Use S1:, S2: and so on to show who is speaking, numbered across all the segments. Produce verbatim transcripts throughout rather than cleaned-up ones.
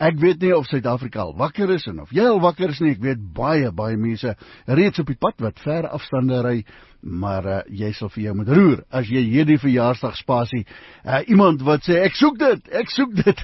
S1: Ek weet nie of Suid-Afrika al wakker is en of jy al wakker is nie. Ek weet baie, baie mense reeds op die pad wat ver afstande ry, maar uh, jy sal vir jou moet roer as jy hierdie verjaarsdagspasie, uh, iemand wat sê, ek soek dit, ek soek dit.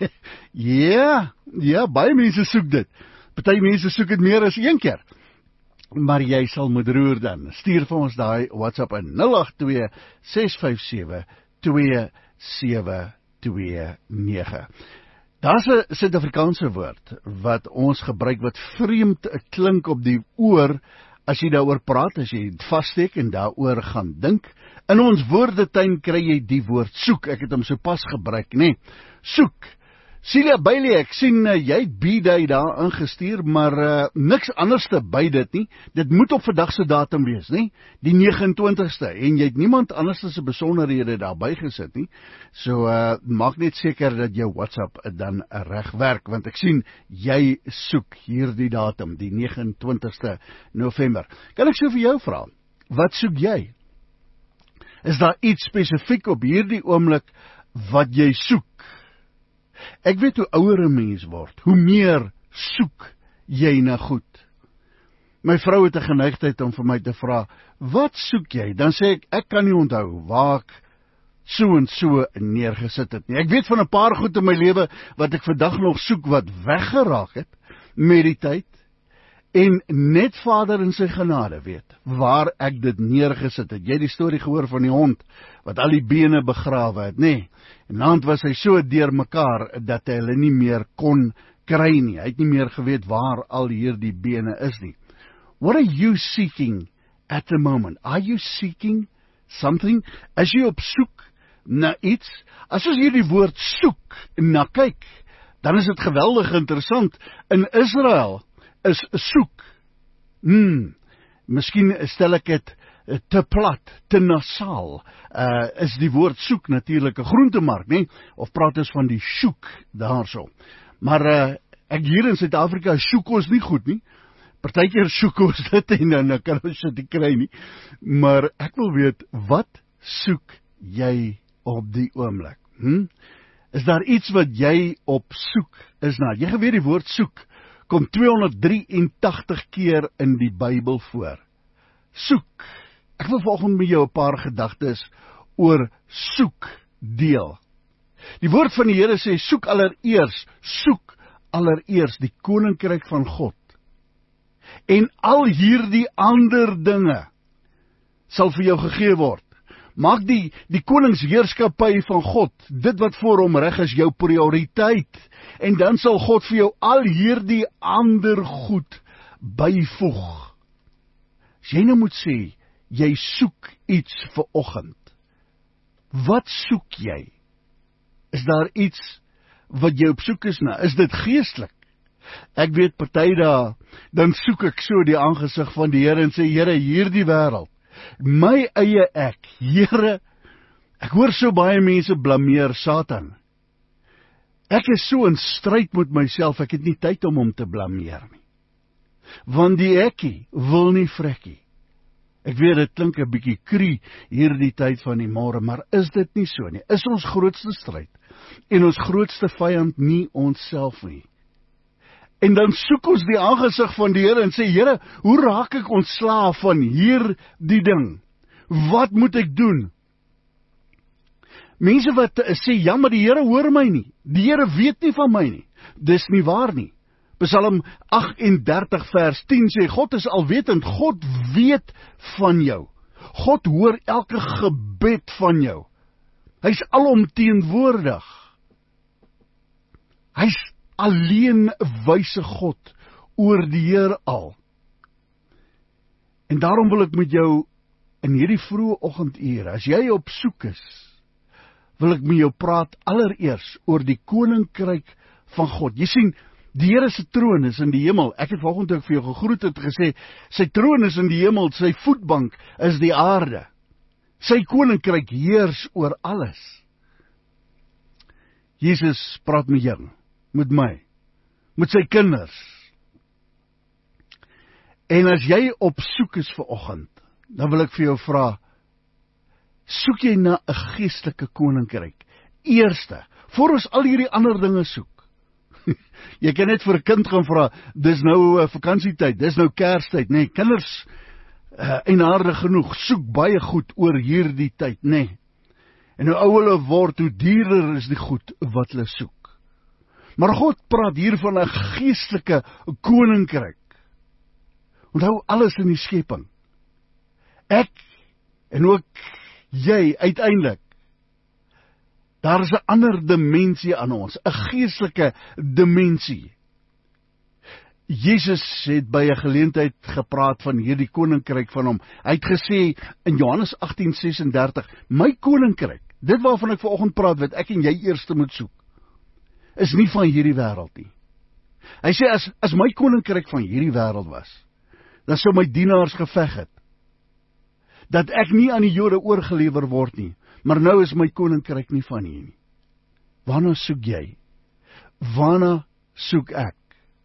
S1: Ja, ja, baie mense soek dit. Party mense soek dit meer as een keer. Maar jy sal moet roer dan. Stuur vir ons daai WhatsApp in nul agt twee, ses vyf sewe, twee sewe twee nege. Daar's 'n Suid-Afrikaanse woord wat ons gebruik wat vreemd klink op die oor as jy daaroor praat, as jy vassteek en daaroor gaan dink. In ons woordetuin kry jy die woord soek. Ek het hom sopas gebruik, nê? Nee, soek. Celia Bailey, ek sien uh, jy het B-Day daar ingestuur, maar uh, niks anders te by dit nie. Dit moet op vandag se datum wees, nie? Die nege en twintigste, en jy het niemand anders se besonderhede daarby gesit nie. So uh, maak net seker dat jou WhatsApp dan reg werk, want ek sien jy soek hierdie datum, die nege en twintigste November. Kan ek so vir jou vra, wat soek jy? Is daar iets spesifiek op hierdie oomblik wat jy soek? Ek weet hoe ouer 'n mens word, hoe meer soek jy na goed. My vrou het 'n geneigtheid om vir my te vra, wat soek jy? Dan sê ek, ek kan nie onthou waar ek so en so neergesit het nie. Ek weet van 'n paar goed in my lewe wat ek vandag nog soek wat weggeraak het met die tyd. En net Vader in sy genade weet waar ek dit neergesit het. Jy het die storie gehoor van die hond wat al die bene begrawe het, nê? Nee. En dan was hy so deur mekaar dat hy hulle nie meer kon kry nie. Hy het nie meer geweet waar al hierdie bene is nie. What are you seeking at the moment? Are you seeking something? As jy op soek na iets, as ons hierdie woord soek na kyk, dan is dit geweldig interessant. In Israel is soek. Hmm, miskien stel ek dit te plat, te nasaal. Uh, is die woord soek natuurlik 'n groentemark, nee? Of praat ons van die soek daarso. Maar uh, ek hier in Suid-Afrika soek ons nie goed nie. Partykeer soek ons dit en dan, dan kan ons dit nie kry nie. Maar ek wil weet, wat soek jy op die oomblik? Hmm? Is daar iets wat jy op soek is na? Jy geweet die woord soek kom tweehonderddraaiëntagtig keer in die Bybel voor. Soek. Ek wil vanoggend met jou 'n paar gedagtes oor soek deel. Die woord van die Here sê, soek allereers, soek allereers die koninkryk van God. En al hierdie ander dinge sal vir jou gegee word. Maak die, die koningsheerskappy van God, dit wat voor hom reg is, jou prioriteit. En dan sal God vir jou al hierdie ander goed byvoeg. As jy nou moet sê, jy soek iets vir oggend. Wat soek jy? Is daar iets wat jy op soek is na? Is dit geestelik? Ek weet party dae, dan soek ek so die aangesig van die Here en sê, Here, hierdie wêreld, my eie ek, Here, ek hoor so baie mense blameer Satan. Ek is so in stryd met myself, ek het nie tyd om hom te blameer nie. Want die ekkie wil nie vrekkie. Ek weet, dit klink 'n bietjie krie hierdie tyd van die môre, maar is dit nie so nie? Is ons grootste stryd en ons grootste vyand nie onsself nie? En dan soek ons die aangesig van die Here en sê, Here, hoe raak ek ontslaaf van hierdie ding? Wat moet ek doen? Mense wat sê, ja, maar die Here hoor my nie. Die Here weet nie van my nie. Dis nie waar nie. Psalm agt en dertig vers tien sê, God is alwetend, God weet van jou. God hoor elke gebed van jou. Hy's alomteenwoordig. Hy's alleen wyse God oor die heelal. En daarom wil ek met jou in hierdie vroeë oggendure, as jy op soek is, wil ek met jou praat allereers oor die koninkryk van God. Jy sien, die Here se troon is in die hemel. Ek het vanoggend ook vir jou gegroet het gesê, sy troon is in die hemel, sy voetbank is die aarde. Sy koninkryk heers oor alles. Jesus praat met jou, met my, met sy kinders. En as jy op soek is vir oggend, dan wil ek vir jou vra, soek jy na 'n geestelike koninkryk? Eerste, voor ons al hierdie ander dinge soek. Jy kan net vir 'n kind gaan vra, dis nou uh, vakansietyd, dis nou Kerstyd, nê? Nee, kinders uh, eienaardig genoeg soek baie goed oor hierdie tyd, nê? Nee. En hoe ouer hulle word, hoe duurder is die goed wat hulle soek. Maar God praat hier van 'n geestelike koninkryk. Onthou alles in die skepping. Ek en ook jy uiteindelik. Daar is 'n ander dimensie aan ons, 'n geestelike dimensie. Jesus het by 'n geleentheid gepraat van hierdie koninkryk van hom. Hy het gesê in Johannes agtien ses en dertig, my koninkryk, dit waarvan ek vanoggend praat, wat ek en jy eers moet soek, is nie van hierdie wêreld nie. Hy sê, as, as my koninkryk van hierdie wêreld was, dan sou my dienaars geveg het, dat ek nie aan die Jode oorgelewer word nie, maar nou is my koninkryk nie van hier nie. Waarna soek jy? Waarna soek ek?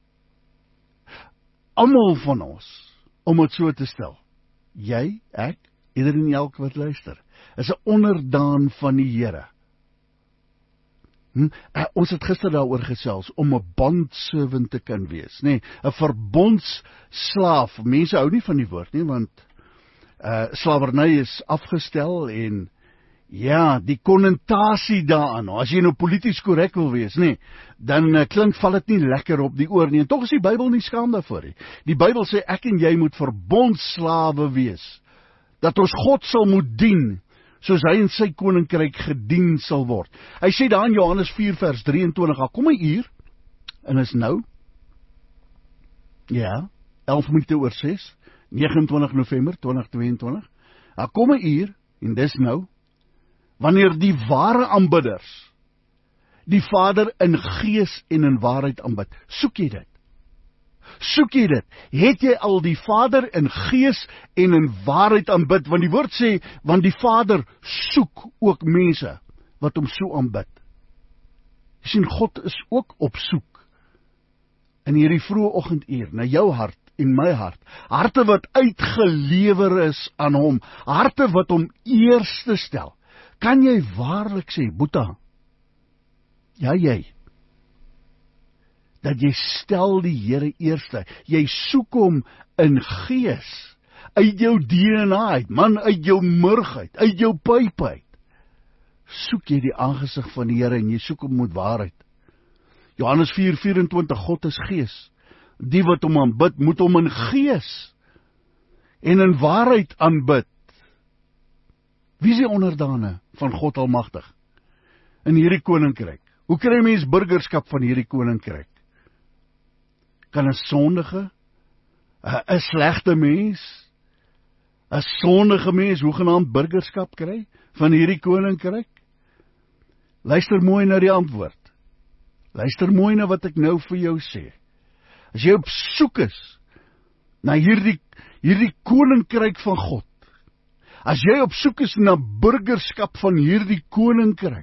S1: Almal van ons, om het so te stel, jy, ek, ieder en elk wat luister, is 'n onderdaan van die Here. Hm? Uh, ons het gister daaroor gesels, om 'n bondservant te kan wees, nee, 'n verbondsslaaf. Mense hou nie van die woord nie, want uh, slawerny is afgestel en ja, die konnotasie daaraan, as jy nou polities korrek wil wees, nee, dan uh, klink val dit nie lekker op die oor nie, en tog is die Bybel nie skaam daarvoor nie. Die Bybel sê ek en jy moet verbondsslawe wees, dat ons God sal moet dien, soos hy in sy koninkryk gedien sal word. Hy sê daar in Johannes vier vers drieëntwintig, kom 'n uur, en is nou, ja, elf minute oor ses, vyf nege November twintig tweeëntwintig, kom 'n uur, en dis nou, wanneer die ware aanbidders die Vader in gees en in waarheid aanbid. Soek jy dit? Soek jy dit? Het jy al die Vader in gees en in waarheid aanbid? Want die woord sê, want die Vader soek ook mense wat hom so aanbid. Jy sien, God is ook op soek in hierdie vroeë oggenduur na jou hart en my hart. Harte wat uitgelewer is aan hom, harte wat hom eerste stel. Kan jy waarlik sê, Boeta, ja jy, dat jy stel die Here eerste, jy soek hom in gees, uit jou D N A uit, man, uit jou murg uit, uit jou pyp uit, soek jy die aangesig van die Here en jy soek hom met waarheid. Johannes vier vyerentwintig, God is gees, die wat hom aanbid, moet hom in gees en in waarheid aanbid. Wie is die onderdane van God Almagtig in hierdie koninkryk? Hoe kry mens burgerskap van hierdie koninkryk? Kan 'n sondige, 'n slegte mens, 'n sondige mens hoegenaamd burgerskap kry van hierdie koninkryk? Luister mooi na die antwoord. Luister mooi na wat ek nou vir jou sê. As jy op soek is na hierdie, hierdie koninkryk van God, as jy op soek is na burgerskap van hierdie koninkryk,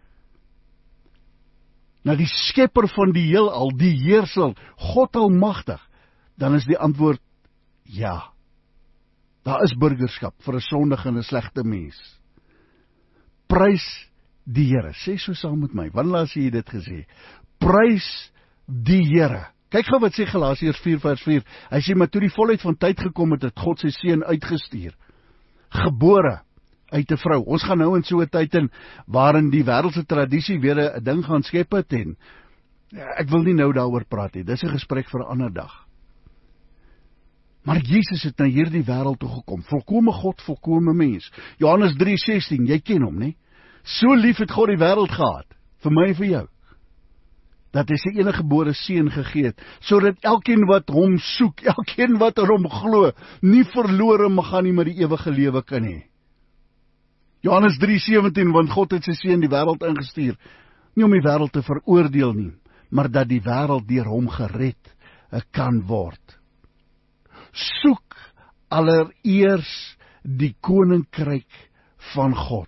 S1: na die skepper van die heelal, die heersel, God Almagtig, dan is die antwoord ja. Daar is burgerskap vir 'n sondige en 'n slegte mens. Prys die Here. Sê so saam met my. Wanneer laas jy dit gesê? Prys die Here. Kyk gou wat sê Galasiërs vier vers vier. Hy sê, maar toe die volheid van tyd gekom het, het God sy seun uitgestuur, gebore uit 'n vrou. Ons gaan nou in so 'n tyd in waarin die wêreldse tradisie weer 'n ding gaan skep het en ek wil nie nou daaroor praat nie. Dis 'n gesprek vir 'n ander dag. Maar Jesus het na hierdie wêreld toe gekom. Volkome God, volkome mens. Johannes drie sestien, jy ken hom, né? So lief het God die wêreld gehad, vir my en vir jou, dat hy sy enige gebore seun gegee het, sodat elkeen wat hom soek, elkeen wat aan hom glo, nie verlore mag gaan nie, maar die ewige lewe kan hê. Johannes drie sewentien, want God het sy seun die wêreld ingestuur, nie om die wêreld te veroordeel nie, maar dat die wêreld deur hom gered kan word. Soek allereers die koninkryk van God.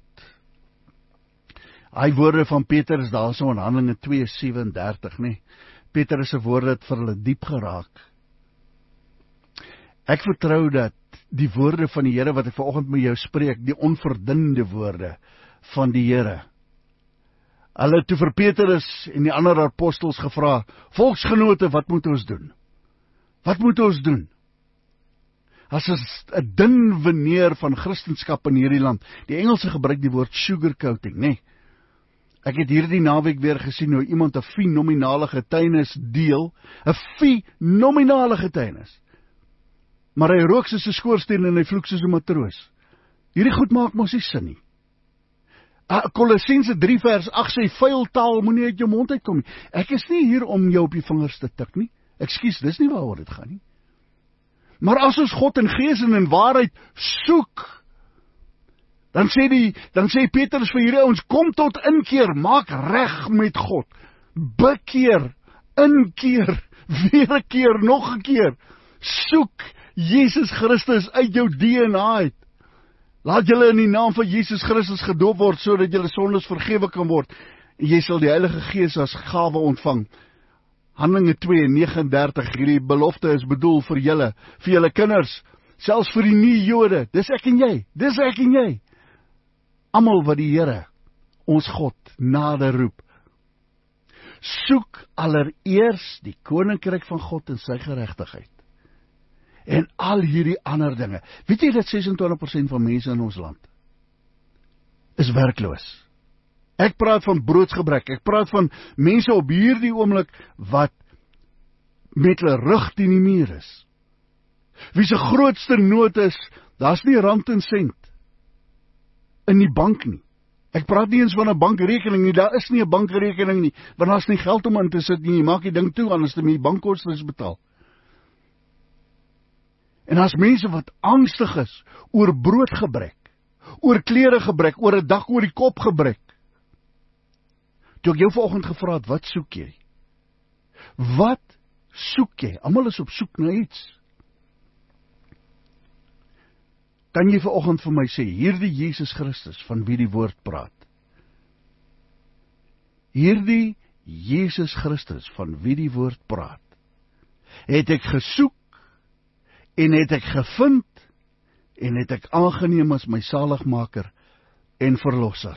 S1: Hy woorde van Peter is daar so in Handelinge twee sewendertig, nee. Peter se woorde het vir hulle diep geraak. Ek vertrou dat die woorde van die Here wat ek vanoggend met jou spreek, die onverdunde woorde van die Here, Hulle het toe vir Petrus en die ander apostels gevra, volksgenote, wat moet ons doen? Wat moet ons doen? As is 'n dun veneer van Christenskap in hierdie land. Die Engelse gebruik die woord sugarcoating, nê? Nee. Ek het hierdie naweek weer gesien hoe iemand 'n fenominale getuienis deel, 'n fenominale getuienis. Maar hy rook soos 'n skoorsteen en hy vloek soos 'n matroos. Hierdie goed maak mos nie sin nie. Kolossense drie vers agt sê, vuil taal moenie uit jou mond uitkom nie. Ek is nie hier om jou op die vingers te tik nie. Ekskuus, dis nie waaroor dit gaan nie. Maar as ons God in gees en in waarheid soek, dan sê die, dan sê Petrus vir hierdie ouens, kom tot inkeer, maak reg met God. Bekeer, inkeer, weer 'n keer, nog 'n keer. Soek Jesus Christus uit jou D N A uit. Laat julle in die naam van Jesus Christus gedoop word, sodat julle sondes vergewe kan word. En jy sal die Heilige Gees as gawe ontvang. Handelinge twee negenendertig, hierdie belofte is bedoel vir julle, vir julle kinders, selfs vir die nie-Jode. Dis ek en jy, dis ek en jy. Almal wat die Here, ons God, nader roep. Soek allereers die koninkryk van God en sy geregtigheid. En al hierdie ander dinge. Weet jy dat ses en twintig persent van mense in ons land is werkloos? Ek praat van broodsgebrek. Ek praat van mense op hierdie oomblik wat met hulle rug teen die muur is. Wie se grootste nood is, daar's nie rand en sent in die bank nie. Ek praat nie eens van 'n bankrekening nie. Daar is nie 'n bankrekening nie, want daar's nie geld om in te sit nie. Jy maak die ding toe anders dan jy bankkostes betaal. En as mense wat angstig is oor broodgebrek, oor kleregebrek, oor 'n dak oor die kop gebrek. Toe ek jou vanoggend gevra het, wat soek jy? Wat soek jy? Almal is op soek na iets. Kan jy vanoggend vir my sê, hierdie Jesus Christus van wie die woord praat, hierdie Jesus Christus van wie die woord praat, het ek gesoek, en het ek gevind, en het ek aangeneem as my saligmaker en verlosser.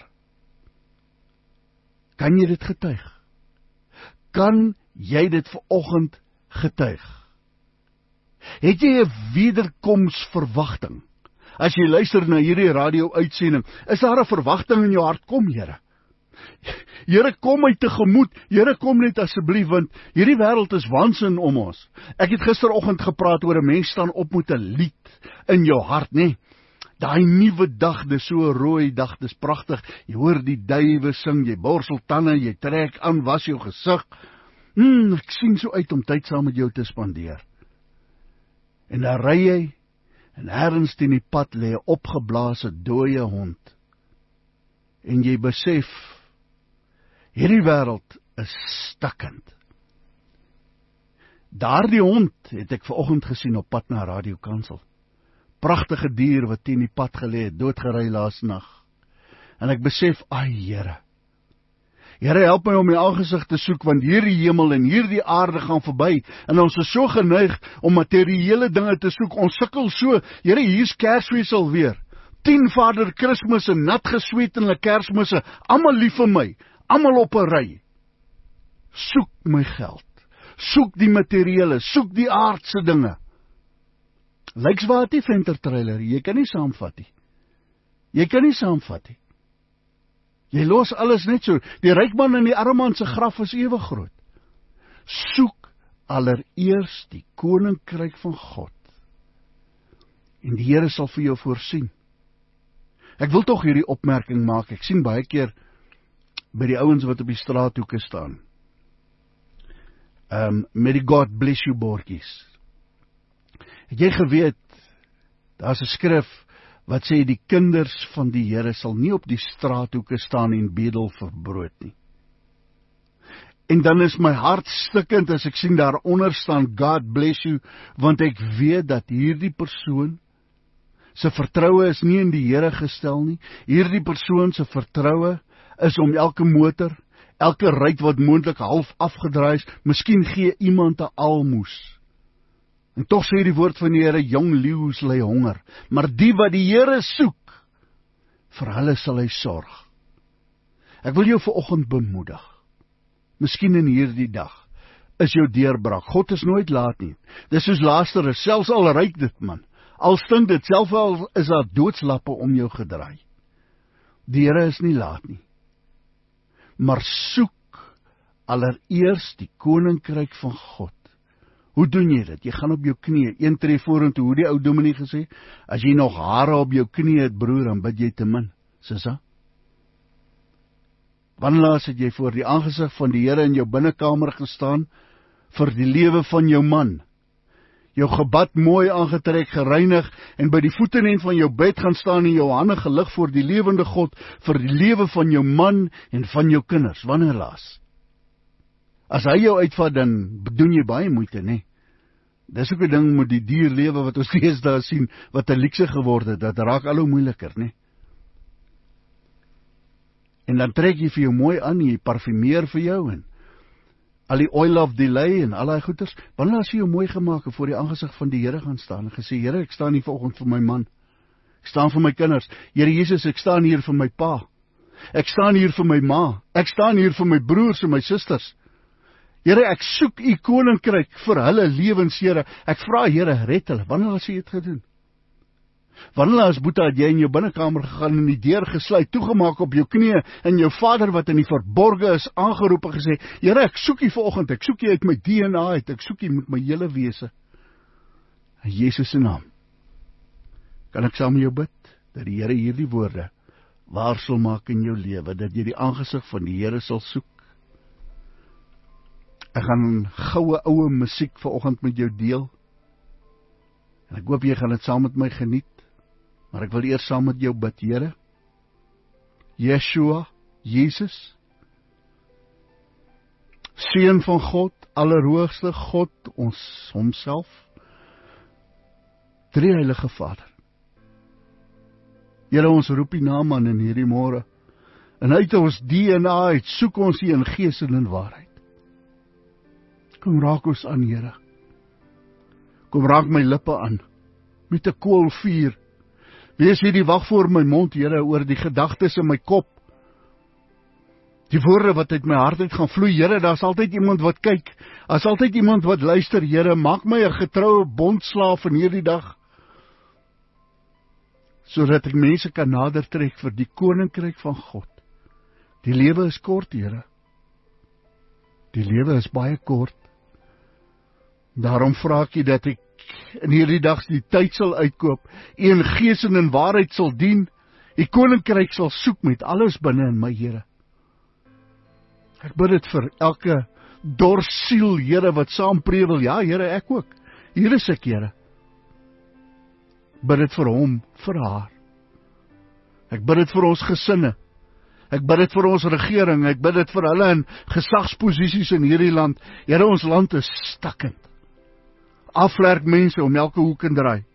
S1: Kan jy dit getuig? Kan jy dit vanoggend getuig? Het jy 'n wederkomsverwagting? As jy luister na hierdie radio-uitsending, is daar 'n verwagting in jou hart? Kom, Here. Here, kom my tegemoet. Here, kom net asseblief, want hierdie wêreld is waansin om ons. Ek het gisteroggend gepraat oor 'n mens staan op met 'n lied in jou hart, nê? Nee? Daai nuwe dag, dis so 'n rooi dag, dis pragtig. Jy hoor die duwe sing, jy borsel tande, jy trek aan, was jou gesig. Hmm, ek sien so uit om tyd saam met jou te spandeer. En dan ry jy, en ergens teen die pad lê 'n opgeblaase dooie hond. En jy besef, hierdie wêreld is stikkend. Daardie hond het ek vanoggend gesien op pad na Radio Kansel. Pragtige dier wat teen die pad gelê het, doodgery laas nag. En ek besef, ai Here, Here help my om my aangesig te soek, want hierdie hemel en hierdie aarde gaan verby, en ons is so geneig om materiële dinge te soek, ons sukkel so, Here, hier's Kersfees alweer, tien Vader Kersmisse, nat gesweet in hulle Kersmisse, almal lief vir my, almal op 'n ry. Soek my geld, soek die materiële, soek die aardse dinge. Lyks wat die ventertrailer, jy kan nie saamvat nie. Jy kan nie saamvat nie. Jy los alles net so. Die ryk man en die arme man se graf is ewig groot. Soek allereers die koninkryk van God. En die Here sal vir jou voorsien. Ek wil tog hierdie opmerking maak. Ek sien baie keer by die ouens wat op die straathoeke staan. Um, met die God bless you bordjies. Het jy geweet, daar's 'n skrif wat sê die kinders van die Here sal nie op die straathoeke staan en bedel vir brood nie. En dan is my hart stikkend as ek sien daaronder staan God bless you, want ek weet dat hierdie persoon se vertroue is nie in die Here gestel nie. Hierdie persoon se vertroue is om elke motor, elke ruit wat moontlik half afgedraai is, miskien gee iemand 'n almoes. En tog sê die woord van die Here, jong leeu's ly honger, maar die wat die Here soek, vir hulle sal hy sorg. Ek wil jou vanoggend bemoedig. Miskien in hierdie dag is jou deurbraak. God is nooit laat nie. Dis soos Lazarus, selfs al ryk dit man. Al stink dit, selfs al is daar doodslappe om jou gedraai. Die Here is nie laat nie. Maar soek allereers die koninkryk van God. Hoe doen jy dit? Jy gaan op jou knieë, een tree vorentoe, hoe die ou dominee gesê, as jy nog hare op jou knieë het, broer, dan bid jy te min. Sissa? Wanneer laas het jy voor die aangesig van die Here in jou binnekamer gestaan, vir die lewe van jou man? Jou gebad mooi aangetrek, gereinig, en by die voetenend van jou bed gaan staan en jou hande gelig voor die lewende God, vir die lewe van jou man en van jou kinders. Wanneer laas? As hy jou uitvat, dan doen jy baie moeite, nee. Dis ook 'n ding met die dierlewe wat ons deesdae sien, wat 'n luukse geword het, dat raak al hoe moeiliker, nee. En dan trek jy vir jou mooi aan, jy parfumeer vir jou, en al die oil of delay en al die goeders, wanneer as jy jou mooi gemaak en voor die aangesig van die Here gaan staan, en gesê, Here, ek staan hier vanoggend vir my man, ek staan vir my kinders, Here Jesus, ek staan hier vir my pa, ek staan hier vir my ma, ek staan hier vir my broers en my susters, Here, ek soek u koninkryk vir hulle lewens, Here, ek vra, Here, red hulle, wanneer as jy dit gedoen? Wanneer as Boeta het jy in jou binnekamer gegaan en die deur gesluit, toegemaak op jou knieë, en jou vader wat in die verborge is, aangeroep en gesê, Here, ek soek u vanoggend, ek soek u uit my D N A uit, ek soek u met my hele wese. In Jesus se naam, kan ek saam met jou bid, dat die Here hierdie woorde waar sal maak in jou lewe, dat jy die aangesig van die Here sal soek. Ek gaan goue oue musiek vanoggend met jou deel, en ek hoop jy gaan dit saam met my geniet, maar ek wil eers saam met jou bid, Here, Yeshua, Jesus, Seun van God, Allerhoogste God, ons homself, Drie Heilige Vader. Here, ons roep die naam aan in hierdie môre, en uit ons D N A uit, soek ons U in gees en in waarheid. Kom raak ons aan, Here. Kom raak my lippe aan, met 'n koolvuur. Wees hier die wag voor my mond, Here, oor die gedagtes in my kop. Die woorde wat uit my hart uit gaan vloei, Here, daar's altyd iemand wat kyk. Daar's altyd iemand wat luister, Here. Maak my 'n getroue bondslaaf in hierdie dag, sodat ek mense kan nader trek vir die koninkryk van God. Die lewe is kort, Here. Die lewe is baie kort. Daarom vra ek U dat ek in hierdie dag die tyd sal uitkoop, U in gees en in waarheid sal dien, U koninkryk sal soek met alles binne in my, Here. Ek bid dit vir elke dors siel, Here, wat saam prevel. Ja, Here, ek ook. Hier is ek, Here. Bid dit vir hom, vir haar. Ek bid dit vir ons gesinne. Ek bid dit vir ons regering. Ek bid dit vir hulle in gesagsposisies in hierdie land. Here, ons land is stikkend. Afvlerk mense om elke hoek en draai.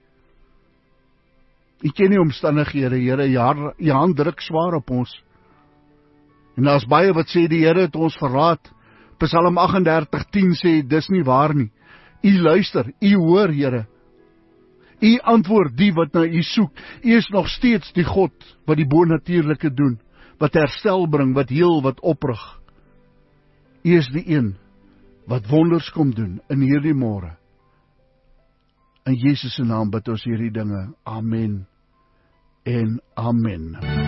S1: U ken die omstandighede, Here, U hand druk swaar op ons. En daar's baie wat sê die Here het ons verraad. Psalm agt en dertig tien sê, dis nie waar nie. U luister, U hoor, Here. U antwoord die wat na U soek. U is nog steeds die God wat die bonatuurlike doen, wat herstel bring, wat heel, wat oprig. U is die een wat wonders kom doen in hierdie môre. In Jesus se naam bid ons hierdie dinge. Amen en amen.